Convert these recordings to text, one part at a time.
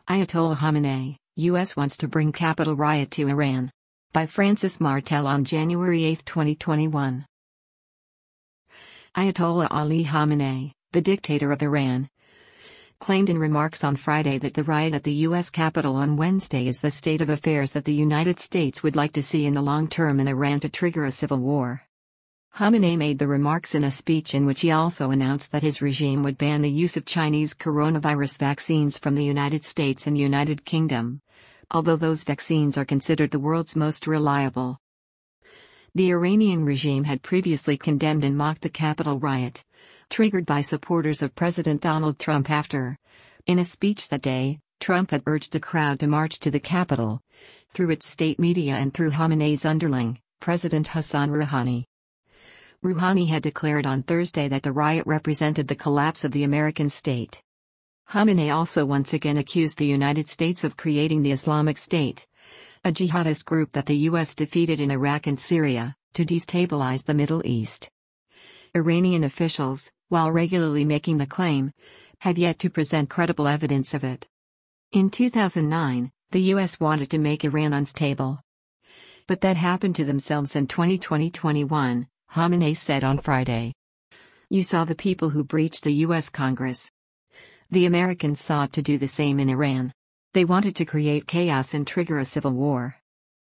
Ayatollah Khamenei, U.S. wants to bring capital riot to Iran. By Francis Martel on January 8, 2021. Ayatollah Ali Khamenei, the dictator of Iran, claimed in remarks on Friday that the riot at the U.S. Capitol on Wednesday is the state of affairs that the United States would like to see in the long term in Iran to trigger a civil war. Khamenei made the remarks in a speech in which he also announced that his regime would ban the use of Chinese coronavirus vaccines from the United States and United Kingdom, although those vaccines are considered the world's most reliable. The Iranian regime had previously condemned and mocked the Capitol riot, triggered by supporters of President Donald Trump after, in a speech that day, Trump had urged the crowd to march to the Capitol, through its state media and through Khamenei's underling, President Hassan Rouhani. Rouhani had declared on Thursday that the riot represented the collapse of the American state. Khamenei also once again accused the United States of creating the Islamic State, a jihadist group that the U.S. defeated in Iraq and Syria, to destabilize the Middle East. Iranian officials, while regularly making the claim, have yet to present credible evidence of it. In 2009, the U.S. wanted to make Iran unstable. But that happened to themselves in 2020-21. Khamenei said on Friday. You saw the people who breached the U.S. Congress. The Americans sought to do the same in Iran. They wanted to create chaos and trigger a civil war.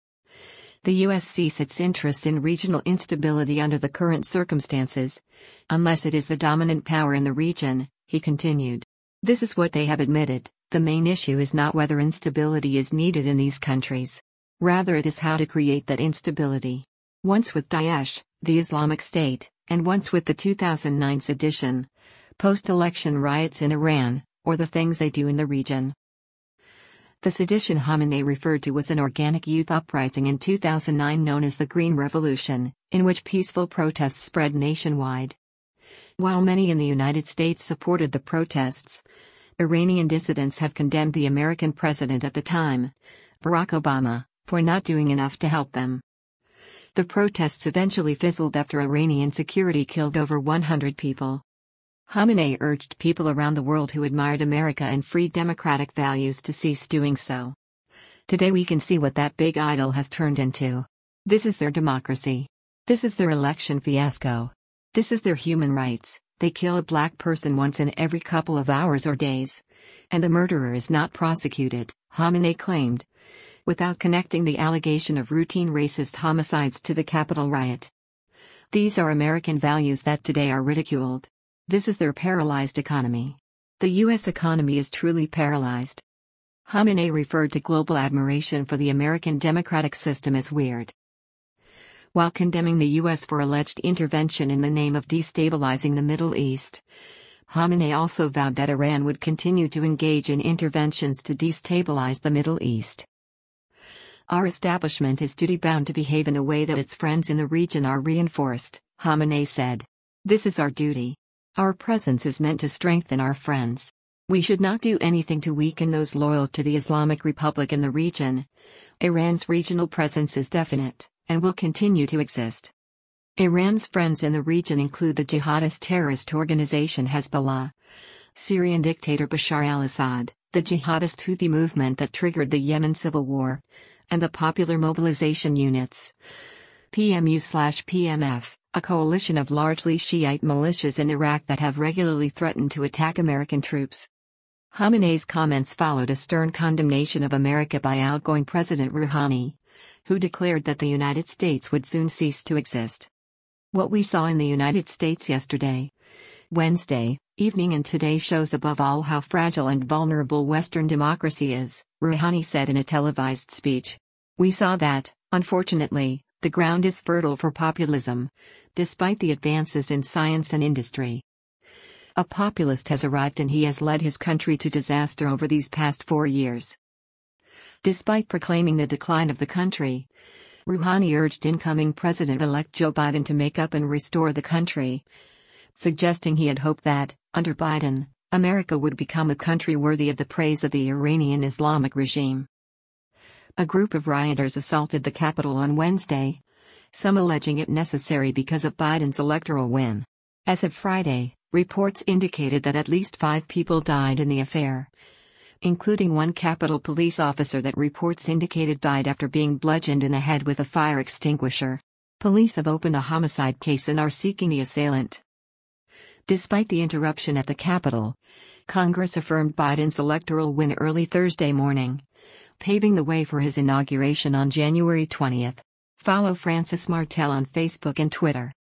The U.S. sees its interest in regional instability under the current circumstances, unless it is the dominant power in the region, he continued. This is what they have admitted. The main issue is not whether instability is needed in these countries. Rather, it is how to create that instability. Once with Daesh, the Islamic State, and once with the 2009 sedition, post-election riots in Iran, or the things they do in the region. The sedition Khamenei referred to was an organic youth uprising in 2009 known as the Green Revolution, in which peaceful protests spread nationwide. While many in the United States supported the protests, Iranian dissidents have condemned the American president at the time, Barack Obama, for not doing enough to help them. The protests eventually fizzled after Iranian security killed over 100 people. Khamenei urged people around the world who admired America and free democratic values to cease doing so. Today we can see what that big idol has turned into. This is their democracy. This is their election fiasco. This is their human rights. They kill a black person once in every couple of hours or days. And the murderer is not prosecuted, Khamenei claimed, without connecting the allegation of routine racist homicides to the Capitol riot. These are American values that today are ridiculed. This is their paralyzed economy. The U.S. economy is truly paralyzed. Khamenei referred to global admiration for the American democratic system as weird. While condemning the U.S. for alleged intervention in the name of destabilizing the Middle East, Khamenei also vowed that Iran would continue to engage in interventions to destabilize the Middle East. Our establishment is duty-bound to behave in a way that its friends in the region are reinforced, Khamenei said. This is our duty. Our presence is meant to strengthen our friends. We should not do anything to weaken those loyal to the Islamic Republic in the region. Iran's regional presence is definite, and will continue to exist. Iran's friends in the region include the jihadist terrorist organization Hezbollah, Syrian dictator Bashar al-Assad, the jihadist Houthi movement that triggered the Yemen civil war, and the Popular Mobilization Units, PMU/PMF, a coalition of largely Shiite militias in Iraq that have regularly threatened to attack American troops. Khamenei's comments followed a stern condemnation of America by outgoing President Rouhani, who declared that the United States would soon cease to exist. What we saw in the United States yesterday, Wednesday, evening and today shows above all how fragile and vulnerable Western democracy is, Rouhani said in a televised speech. We saw that, unfortunately, the ground is fertile for populism, despite the advances in science and industry. A populist has arrived and he has led his country to disaster over these past 4 years. Despite proclaiming the decline of the country, Rouhani urged incoming President-elect Joe Biden to make up and restore the country, suggesting he had hoped that, under Biden, America would become a country worthy of the praise of the Iranian Islamic regime. A group of rioters assaulted the Capitol on Wednesday, some alleging it necessary because of Biden's electoral win. As of Friday, reports indicated that at least 5 people died in the affair, including one Capitol police officer that reports indicated died after being bludgeoned in the head with a fire extinguisher. Police have opened a homicide case and are seeking the assailant. Despite the interruption at the Capitol, Congress affirmed Biden's electoral win early Thursday morning, paving the way for his inauguration on January 20. Follow Francis Martel on Facebook and Twitter.